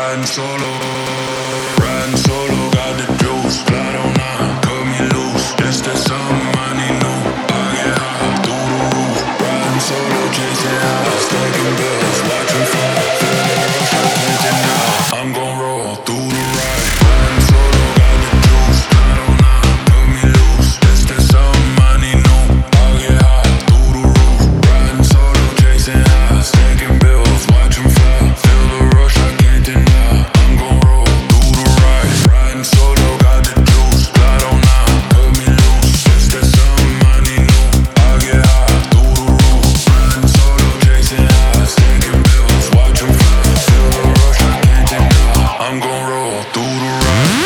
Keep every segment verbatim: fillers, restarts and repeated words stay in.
riding solo, riding solo, got the juice, fly on nine, cut me loose, just that something I need new. I get high through the roof, riding solo, chasing highs, stacking bills, watching fly, feel the rush, I can't deny. I'm gon' roll through the ride, riding solo, got the juice, fly on nine, cut me loose, just that something I need new. I get high through the roof, riding solo, chasing highs, stacking bills, watching fly, feel the rush, I can't deny. I'm gon' roll through the ride, riding solo, got the juice, fly on nine, cut me loose, just that something I need new. I get high through the roof, riding solo, chasing highs, stacking bills, watching fly, feel the rush, I can't deny. I'm gon' roll through the ride.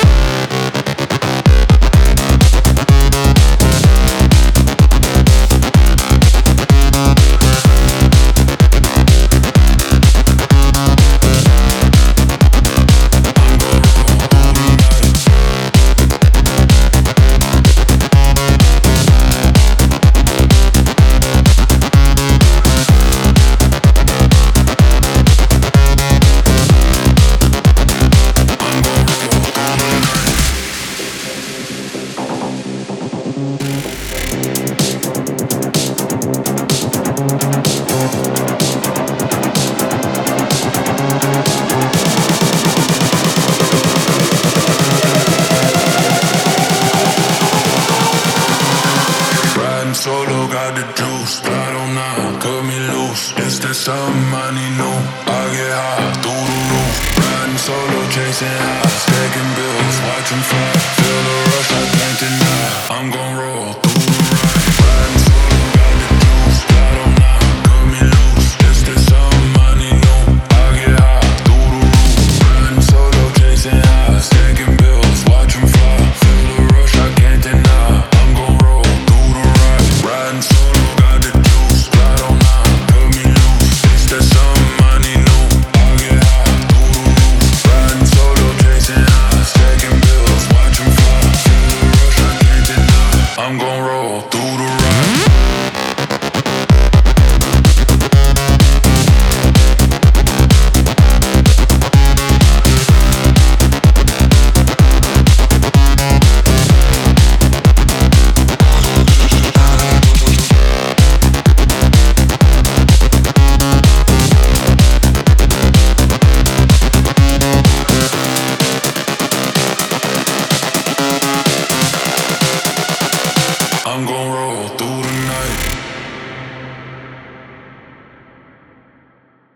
Riding solo, got the juice, fly on nine, cut me loose, it's that something I need new. I get high through the roof, riding solo, chasing highs, taking bills, watching fly, feel the rush, I can't deny. I'm gon'